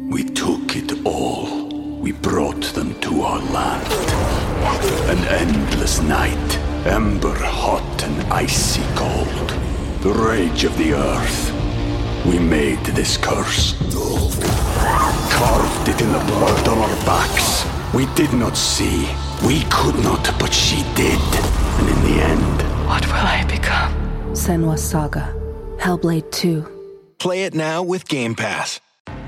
We took it all. We brought them to our land. An endless night, ember hot and icy cold. The rage of the earth. We made this curse. Carved it in the blood on our backs. We did not see. We could not, but she did. And in the end... What will I become? Senua's Saga. Hellblade 2. Play it now with Game Pass.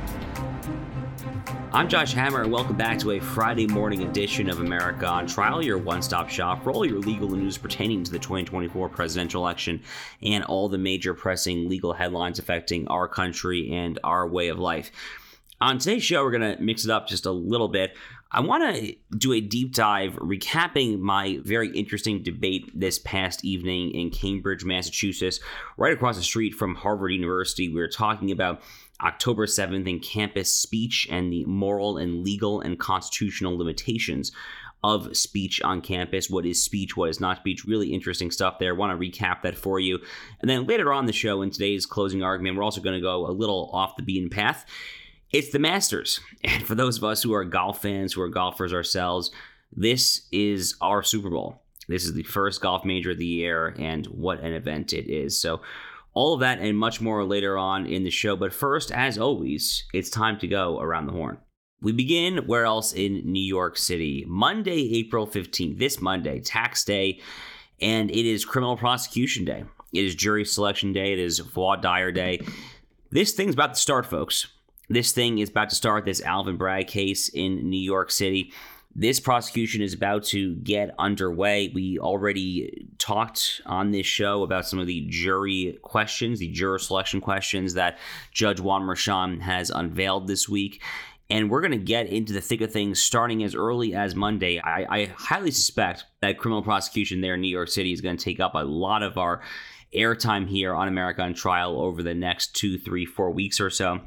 I'm Josh Hammer, and welcome back to a Friday morning edition of America on Trial, your one-stop shop for all your legal news pertaining to the 2024 presidential election and all the major pressing legal headlines affecting our country and our way of life. On today's show, we're going to mix it up just a little bit. I want to do a deep dive recapping my very interesting debate this past evening in Cambridge, Massachusetts, right across the street from Harvard University. We were talking about October 7th in campus speech and the moral and legal and constitutional limitations of speech on campus. What is speech? What is not speech? Really interesting stuff there. I want to recap that for you. And then later on the show, in today's closing argument, we're also going to go a little off the beaten path. It's the Masters. And for those of us who are golf fans, who are golfers ourselves, this is our Super Bowl. This is the first golf major of the year, and what an event it is. So all of that and much more later on in the show. But first, as always, it's time to go around the horn. We begin where else in New York City. Monday, April 15th, this Monday, tax day, and it is criminal prosecution day. It is jury selection day. It is voir dire day. This thing's about to start, folks. This thing is about to start, this Alvin Bragg case in New York City. This prosecution is about to get underway. We already talked on this show about some of the jury questions, the juror selection questions that Judge Juan Merchan has unveiled this week. And we're going to get into the thick of things starting as early as Monday. I highly suspect that criminal prosecution there in New York City is going to take up a lot of our airtime here on America on Trial over the next 2, 3, 4 weeks or so.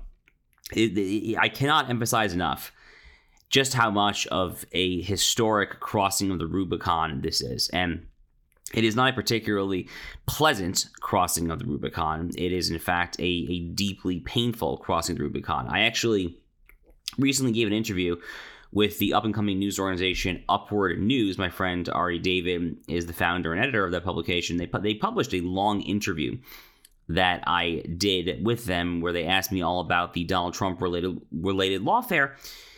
I cannot emphasize enough just how much of a historic crossing of the Rubicon this is. And it is not a particularly pleasant crossing of the Rubicon. It is, in fact, a deeply painful crossing of the Rubicon. I actually recently gave an interview with the up-and-coming news organization Upward News. My friend Ari David is the founder and editor of that publication. They published a long interview that I did with them where they asked me all about the Donald Trump related lawfare.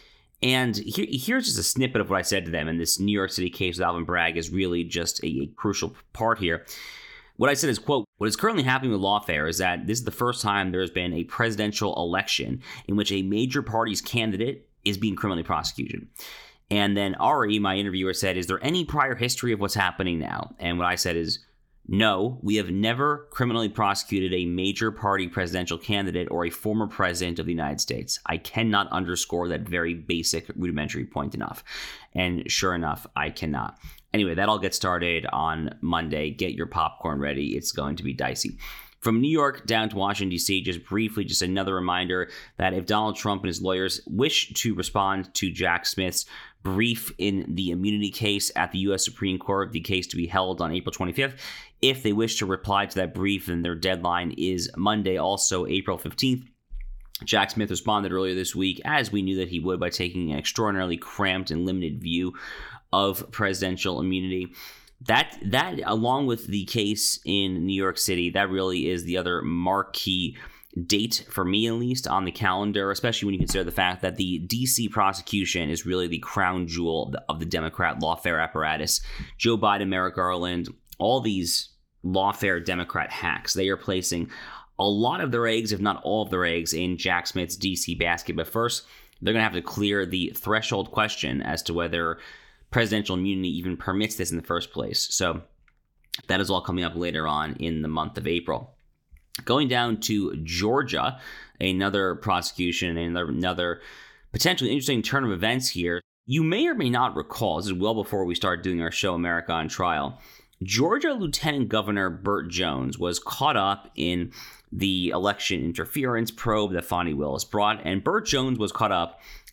And here's just a snippet of what I said to them. And this New York City case with Alvin Bragg is really just a crucial part here. What I said is, quote, "What is currently happening with lawfare is that this is the first time there has been a presidential election in which a major party's candidate is being criminally prosecuted." And then Ari, my interviewer, said, "Is there any prior history of what's happening now?" And what I said is, "No, we have never criminally prosecuted a major party presidential candidate or a former president of the United States." I cannot underscore that very basic rudimentary point enough. And sure enough, I cannot. Anyway, that all gets started on Monday. Get your popcorn ready. It's going to be dicey. From New York down to Washington, D.C., just briefly, just another reminder that if Donald Trump and his lawyers wish to respond to Jack Smith's brief in the immunity case at the U.S. Supreme Court, the case to be held on April 25th, if they wish to reply to that brief, then their deadline is Monday, also April 15th. Jack Smith responded earlier this week, as we knew that he would, by taking an extraordinarily cramped and limited view of presidential immunity. That along with the case in New York City, that really is the other marquee date, for me at least, on the calendar, especially when you consider the fact that the D.C. prosecution is really the crown jewel of the Democrat lawfare apparatus. Joe Biden, Merrick Garland, all these lawfare Democrat hacks, they are placing a lot of their eggs, if not all of their eggs, in Jack Smith's D.C. basket. But first, they're going to have to clear the threshold question as to whether presidential immunity even permits this in the first place. So that is all coming up later on in the month of April. Going down to Georgia, another prosecution, another potentially interesting turn of events here. You may or may not recall, this is well before we started doing our show America on Trial, Georgia Lieutenant Governor Burt Jones was caught up in the election interference probe that Fani Willis brought, and Burt Jones was caught up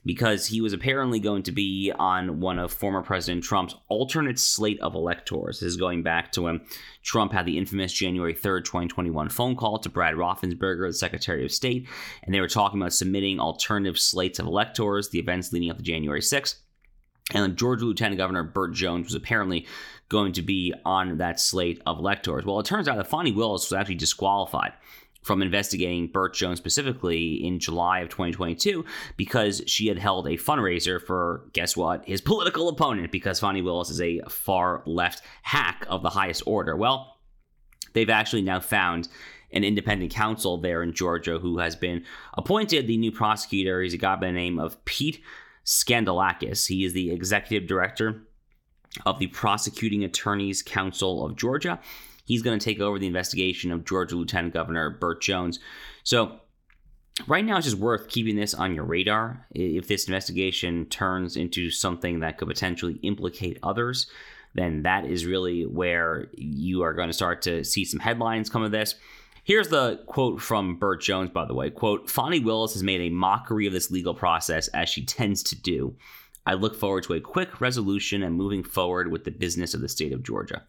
because he was apparently going to be on one of former President Trump's alternate slate of electors. This is going back to when Trump had the infamous January 3rd, 2021 phone call to Brad Raffensperger, the Secretary of State, and they were talking about submitting alternative slates of electors, the events leading up to January 6th. And Georgia Lieutenant Governor Burt Jones was apparently going to be on that slate of electors. Well, it turns out that Fani Willis was actually disqualified from investigating Burt Jones specifically in July of 2022 because she had held a fundraiser for, guess what, his political opponent, because Fani Willis is a far left hack of the highest order. Well, they've actually now found an independent counsel there in Georgia who has been appointed the new prosecutor. He's a guy by the name of Pete Skandalakis. He is the executive director of the Prosecuting Attorneys Council of Georgia. He's going to take over the investigation of Georgia Lieutenant Governor Burt Jones. So right now, it's just worth keeping this on your radar. If this investigation turns into something that could potentially implicate others, then that is really where you are going to start to see some headlines come of this. Here's the quote from Burt Jones, by the way. Quote, "Fani Willis has made a mockery of this legal process, as she tends to do. I look forward to a quick resolution and moving forward with the business of the state of Georgia."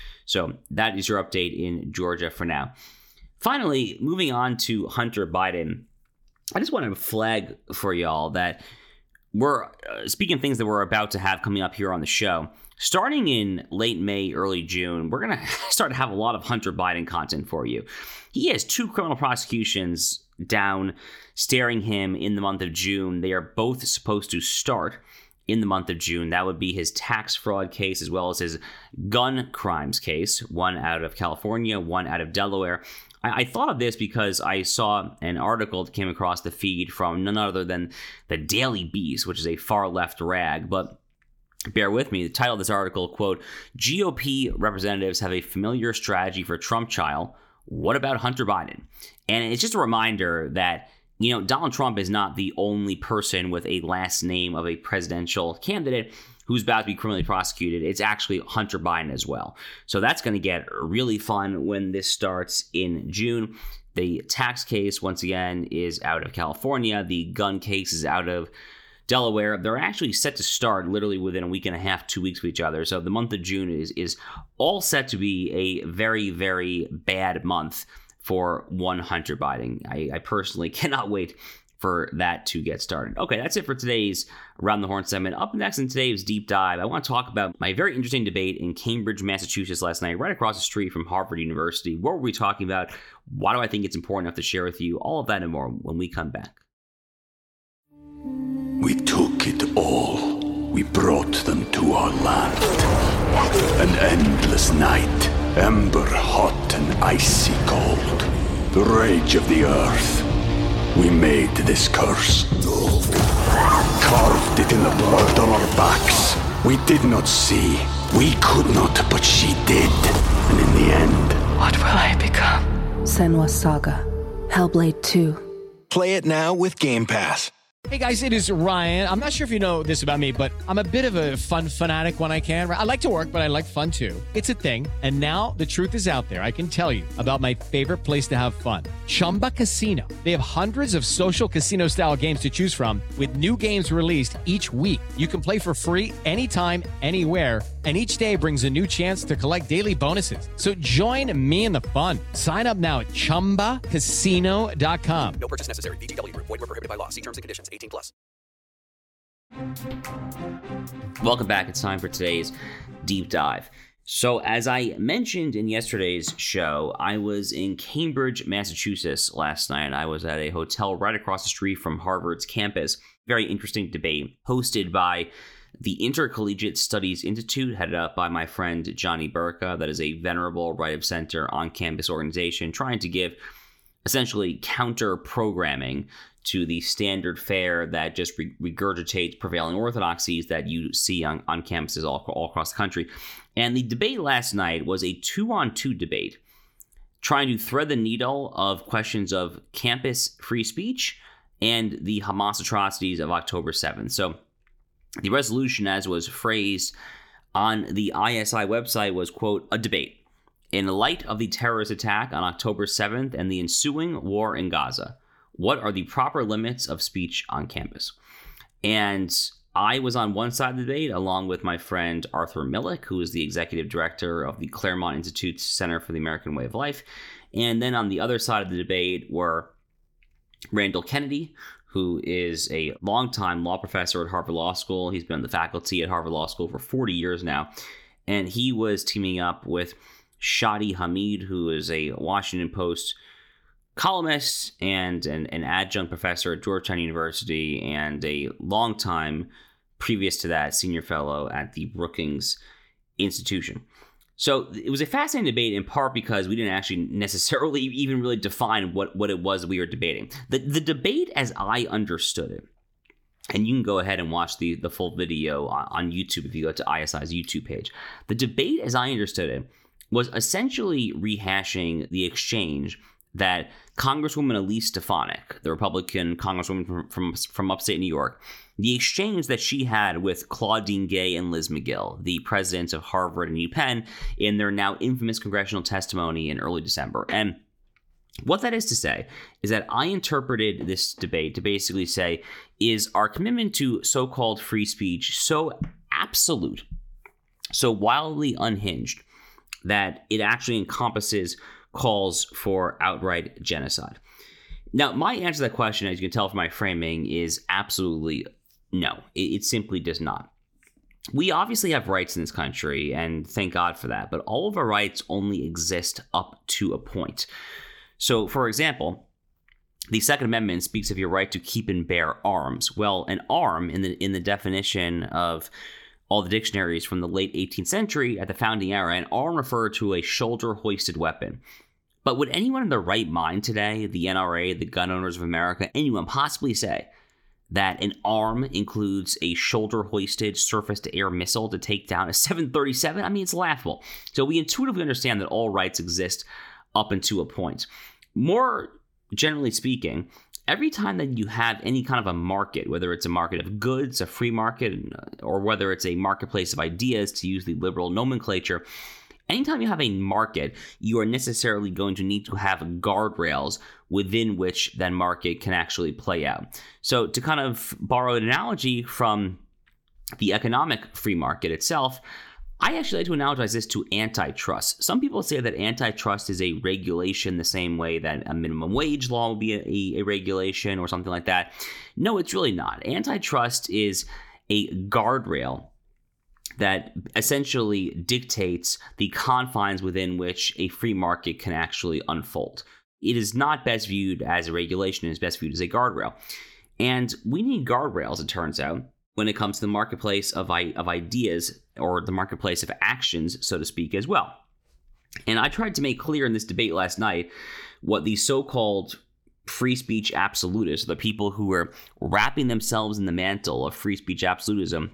So that is your update in Georgia for now. Finally, moving on to Hunter Biden, I just want to flag for y'all that we're speaking of things that we're about to have coming up here on the show. Starting in late May, early June, we're going to start to have a lot of Hunter Biden content for you. He has 2 criminal prosecutions down staring him in the month of June. They are both supposed to start in the month of June. That would be his tax fraud case as well as his gun crimes case, one out of California, one out of Delaware. I thought of this because I saw an article that came across the feed from none other than the Daily Beast, which is a far left rag, but bear with me. The title of this article, quote, "GOP representatives have a familiar strategy for Trump trial. What about Hunter Biden?" And it's just a reminder that Donald Trump is not the only person with a last name of a presidential candidate who's about to be criminally prosecuted. It's actually Hunter Biden as well. So that's going to get really fun when this starts in June. The tax case, once again, is out of California. The gun case is out of Delaware. They're actually set to start literally within a week and a half, 2 weeks of each other. So the month of June is all set to be a very, very bad month for one Hunter Biden. I personally cannot wait for that to get started. Okay, that's it for today's Around the Horn segment. Up next in today's deep dive, I want to talk about my very interesting debate in Cambridge, Massachusetts last night, right across the street from Harvard University. What were we talking about? Why do I think it's important enough to share with you? All of that and more when we come back. We took it all. We brought them to our land. An endless night, ember hot and icy cold. The rage of the earth. We made this curse. Carved it in the blood on our backs. We did not see. We could not, but she did. And in the end... What will I become? Senua's Saga. Hellblade 2. Play it now with Game Pass. Hey guys, it is Ryan. I'm not sure if you know this about me, but I'm a bit of a fun fanatic when I can. I like to work, but I like fun too. It's a thing. And now the truth is out there. I can tell you about my favorite place to have fun. Chumba Casino. They have hundreds of social casino style games to choose from with new games released each week. You can play for free anytime, anywhere. And each day brings a new chance to collect daily bonuses. So join me in the fun. Sign up now at ChumbaCasino.com. No purchase necessary. VGW Group. Void where prohibited by law. See terms and conditions. 18+. Welcome back. It's time for today's deep dive. So as I mentioned in yesterday's show, I was in Cambridge, Massachusetts last night. I was at a hotel right across the street from Harvard's campus. Very interesting debate hosted by the Intercollegiate Studies Institute, headed up by my friend Johnny Burka. That is a venerable right-of-center on-campus organization trying to give essentially counter-programming to the standard fare that just regurgitates prevailing orthodoxies that you see on campuses all across the country. And the debate last night was a 2-on-2 debate, trying to thread the needle of questions of campus free speech and the Hamas atrocities of October 7th. So the resolution, as was phrased on the ISI website, was, quote, a debate in light of the terrorist attack on October 7th and the ensuing war in Gaza. What are the proper limits of speech on campus? And I was on one side of the debate along with my friend Arthur Millick, who is the executive director of the Claremont Institute's Center for the American Way of Life. And then on the other side of the debate were Randall Kennedy, who is a longtime law professor at Harvard Law School. He's been on the faculty at Harvard Law School for 40 years now. And he was teaming up with Shadi Hamid, who is a Washington Post columnist and an adjunct professor at Georgetown University and a longtime, previous to that, senior fellow at the Brookings Institution. So it was a fascinating debate in part because we didn't actually necessarily even really define what it was we were debating. The debate as I understood it, and you can go ahead and watch the full video on YouTube if you go to ISI's YouTube page. The debate as I understood it was essentially rehashing the exchange that Congresswoman Elise Stefanik, the Republican Congresswoman from upstate New York, the exchange that she had with Claudine Gay and Liz McGill, the presidents of Harvard and UPenn, in their now infamous congressional testimony in early December. And what that is to say is that I interpreted this debate to basically say, is our commitment to so-called free speech so absolute, so wildly unhinged, that it actually encompasses calls for outright genocide? Now, my answer to that question, as you can tell from my framing, is absolutely no. It simply does not. We obviously have rights in this country, and thank God for that, but all of our rights only exist up to a point. So, for example, the Second Amendment speaks of your right to keep and bear arms. Well, an arm, in the definition of all the dictionaries from the late 18th century at the founding era, an arm referred to a shoulder-hoisted weapon. But would anyone in their right mind today, the NRA, the gun owners of America, anyone possibly say that an arm includes a shoulder-hoisted surface-to-air missile to take down a 737? I mean, it's laughable. So we intuitively understand that all rights exist up until a point. More generally speaking, every time that you have any kind of a market, whether it's a market of goods, a free market, or whether it's a marketplace of ideas, to use the liberal nomenclature, anytime you have a market, you are necessarily going to need to have guardrails within which that market can actually play out. So to kind of borrow an analogy from the economic free market itself, I actually like to analogize this to antitrust. Some people say that antitrust is a regulation the same way that a minimum wage law would be a regulation or something like that. No, it's really not. Antitrust is a guardrail that essentially dictates the confines within which a free market can actually unfold. It is not best viewed as a regulation, it is best viewed as a guardrail. And we need guardrails, it turns out, when it comes to the marketplace of ideas, or the marketplace of actions, so to speak, as well. And I tried to make clear in this debate last night what the so-called free speech absolutists, the people who were wrapping themselves in the mantle of free speech absolutism,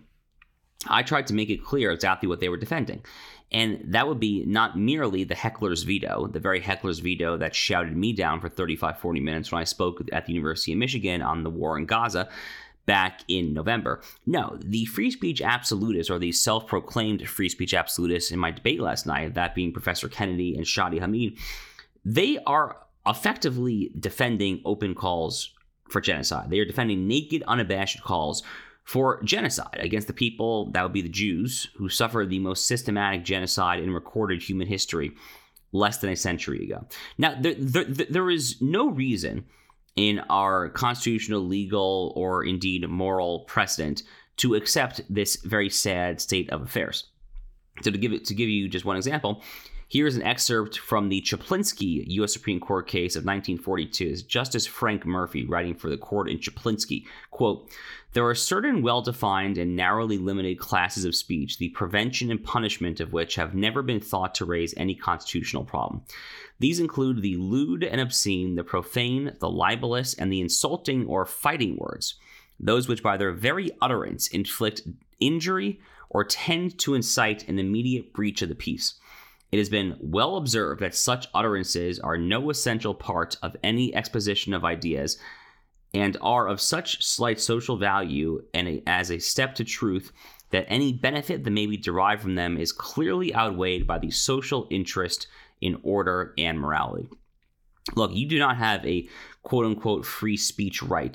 I tried to make it clear exactly what they were defending. And that would be not merely the heckler's veto, the very heckler's veto that shouted me down for 35, 40 minutes when I spoke at the University of Michigan on the war in Gaza back in November. No, the free speech absolutists, or the self-proclaimed free speech absolutists in my debate last night, that being Professor Kennedy and Shadi Hamid, they are effectively defending open calls for genocide. They are defending naked, unabashed calls for genocide against the people, that would be the Jews, who suffered the most systematic genocide in recorded human history less than a century ago. Now, there is no reason in our constitutional, legal, or indeed moral precedent to accept this very sad state of affairs. So to give you just one example, here's an excerpt from the Chaplinsky U.S. Supreme Court case of 1942. It's Justice Frank Murphy writing for the court in Chaplinsky. Quote, "There are certain well-defined and narrowly limited classes of speech, the prevention and punishment of which have never been thought to raise any constitutional problem. These include the lewd and obscene, the profane, the libelous, and the insulting or fighting words, those which by their very utterance inflict injury or tend to incite an immediate breach of the peace. It has been well observed that such utterances are no essential part of any exposition of ideas and are of such slight social value and as a step to truth that any benefit that may be derived from them is clearly outweighed by the social interest in order and morality." Look, you do not have a quote-unquote free speech right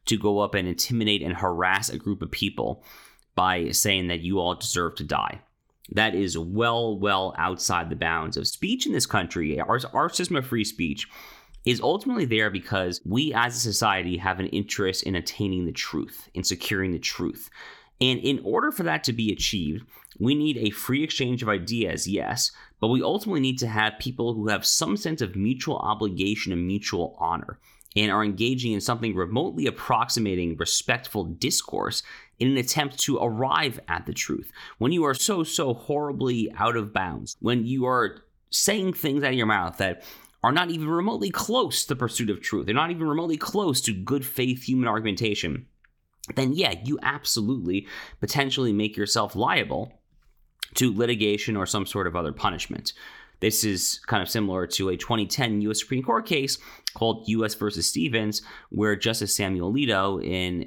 to go up and intimidate and harass a group of people by saying that you all deserve to die. That is well outside the bounds of speech in this country. Our system of free speech is ultimately there because we as a society have an interest in attaining the truth, in securing the truth. And in order for that to be achieved, we need a free exchange of ideas, yes, but we ultimately need to have people who have some sense of mutual obligation and mutual honor and are engaging in something remotely approximating respectful discourse in an attempt to arrive at the truth. When you are so horribly out of bounds, when you are saying things out of your mouth that are not even remotely close to the pursuit of truth, they're not even remotely close to good faith human argumentation, then yeah, you absolutely potentially make yourself liable to litigation or some sort of other punishment. This is kind of similar to a 2010 U.S. Supreme Court case called U.S. versus Stevens, where Justice Samuel Alito, in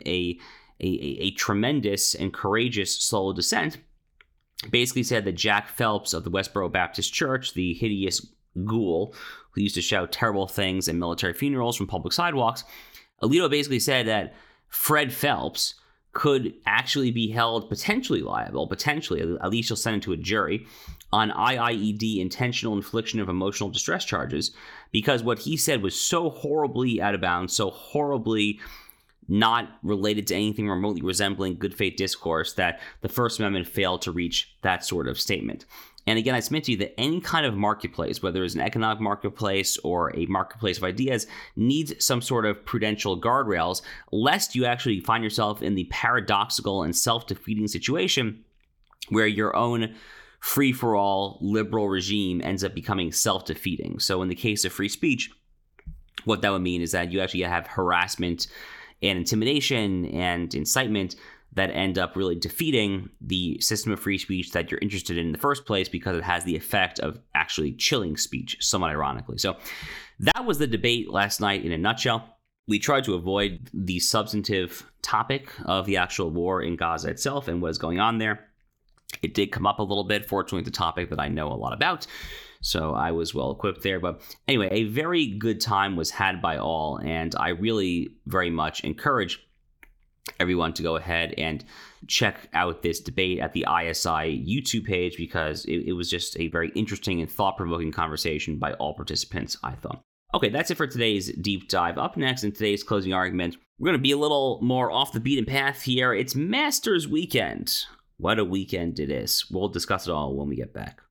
a tremendous and courageous solo dissent, basically said that Jack Phelps of the Westboro Baptist Church, the hideous ghoul who used to shout terrible things at military funerals from public sidewalks, Alito basically said that Fred Phelps could actually be held potentially liable, at least he'll send it to a jury, on IIED, intentional infliction of emotional distress charges, because what he said was so horribly out of bounds, so horribly not related to anything remotely resembling good faith discourse, that the First Amendment failed to reach that sort of statement. And again, I submit to you that any kind of marketplace, whether it's an economic marketplace or a marketplace of ideas, needs some sort of prudential guardrails, lest you actually find yourself in the paradoxical and self-defeating situation where your own free-for-all liberal regime ends up becoming self-defeating. So in the case of free speech, what that would mean is that you actually have harassment and intimidation and incitement that end up really defeating the system of free speech that you're interested in the first place, because it has the effect of actually chilling speech, somewhat ironically. So that was the debate last night in a nutshell. We tried to avoid the substantive topic of the actual war in Gaza itself and what is going on there. It did come up a little bit, fortunately, the topic that I know a lot about, so I was well equipped there. But anyway, a very good time was had by all, and I really very much encourage everyone to go ahead and check out this debate at the ISI YouTube page, because it was just a very interesting and thought-provoking conversation by all participants, I thought. Okay, that's it for today's deep dive. Up next in today's closing argument, we're going to be a little more off the beaten path here. It's Masters weekend. What a weekend it is. We'll discuss it all when we get back.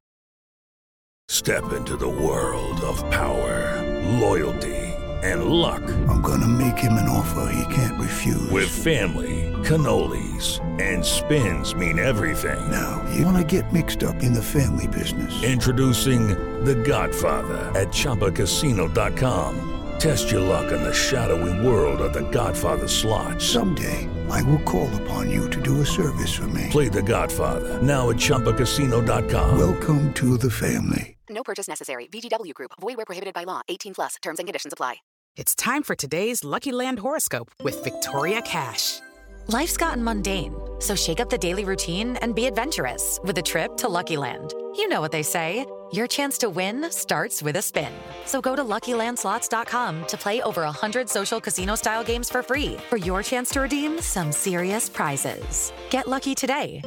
Step into the world of power, loyalty, and luck. I'm gonna make him an offer he can't refuse. With family, cannolis, and spins mean everything. Now, you wanna get mixed up in the family business. Introducing The Godfather at ChumbaCasino.com. Test your luck in the shadowy world of The Godfather slot. Someday, I will call upon you to do a service for me. Play The Godfather now at ChumbaCasino.com. Welcome to the family. No purchase necessary. VGW Group. Void where prohibited by law. 18+. Terms and conditions apply. It's time for today's Lucky Land horoscope with Victoria Cash. Life's gotten mundane, so shake up the daily routine and be adventurous with a trip to Lucky Land. You know what they say. Your chance to win starts with a spin. So go to LuckyLandSlots.com to play over 100 social casino-style games for free for your chance to redeem some serious prizes. Get lucky today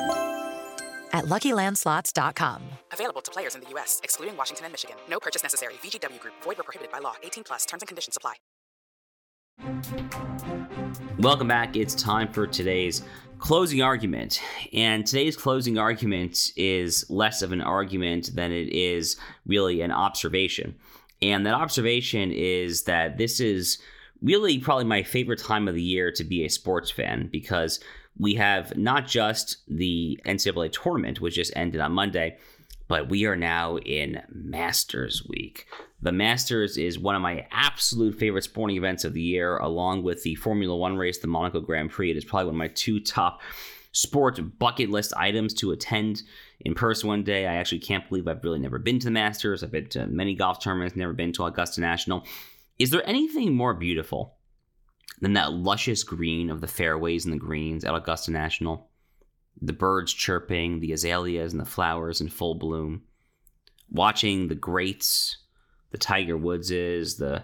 at LuckyLandSlots.com. Available to players in the U.S., excluding Washington and Michigan. No purchase necessary. VGW Group. Void where prohibited by law. 18+. Terms and conditions apply. Welcome back. It's time for today's closing argument. And today's closing argument is less of an argument than it is really an observation. And that observation is that this is really probably my favorite time of the year to be a sports fan, because we have not just the NCAA tournament, which just ended on Monday, but we are now in Masters Week. The Masters is one of my absolute favorite sporting events of the year, along with the Formula One race, the Monaco Grand Prix. It is probably one of my two top sports bucket list items to attend in person one day. I actually can't believe I've really never been to the Masters. I've been to many golf tournaments, never been to Augusta National. Is there anything more beautiful than that luscious green of the fairways and the greens at Augusta National? The birds chirping, the azaleas and the flowers in full bloom. Watching the greats, the Tiger Woodses, the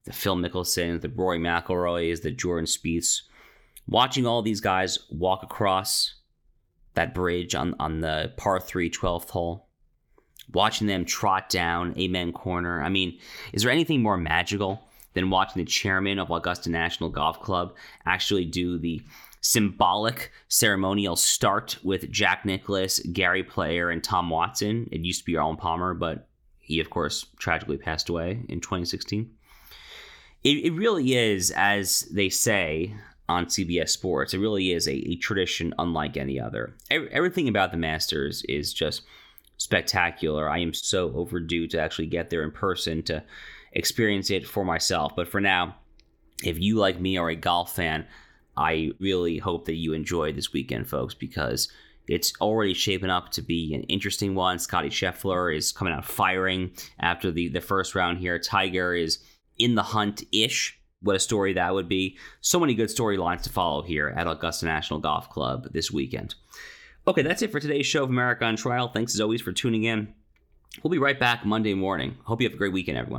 the Phil Mickelson, the Rory McIlroys, the Jordan Spieths. Watching all these guys walk across that bridge on the par 3 12th hole, watching them trot down Amen Corner. I mean, is there anything more magical than watching the chairman of Augusta National Golf Club actually do the symbolic ceremonial start with Jack Nicklaus, Gary Player, and Tom Watson? It used to be Arnold Palmer, but he, of course, tragically passed away in 2016. It really is, as they say on CBS Sports, it really is a tradition unlike any other. Everything about the Masters is just spectacular. I am so overdue to actually get there in person to experience it for myself. But for now, if you, like me, are a golf fan, I really hope that you enjoy this weekend, folks, because it's already shaping up to be an interesting one. Scottie Scheffler is coming out firing after the first round here. Tiger is in the hunt-ish. What a story that would be. So many good storylines to follow here at Augusta National Golf Club this weekend. Okay, that's it for today's show of America on Trial. Thanks as always for tuning in. We'll be right back Monday morning. Hope you have a great weekend, everyone.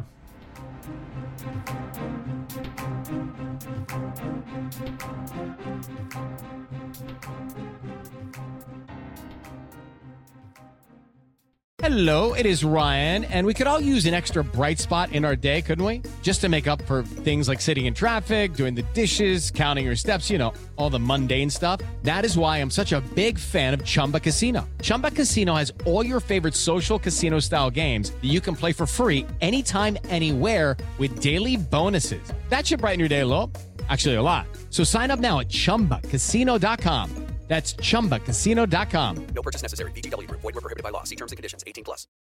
Hello, it is Ryan, and we could all use an extra bright spot in our day, couldn't we? Just to make up for things like sitting in traffic, doing the dishes, counting your steps, you know, all the mundane stuff. That is why I'm such a big fan of Chumba Casino. Chumba Casino has all your favorite social casino-style games that you can play for free anytime, anywhere with daily bonuses. That should brighten your day a little. Actually, a lot. So sign up now at ChumbaCasino.com. That's ChumbaCasino.com. No purchase necessary. VGW Group. Void where prohibited by law. See terms and conditions. 18+.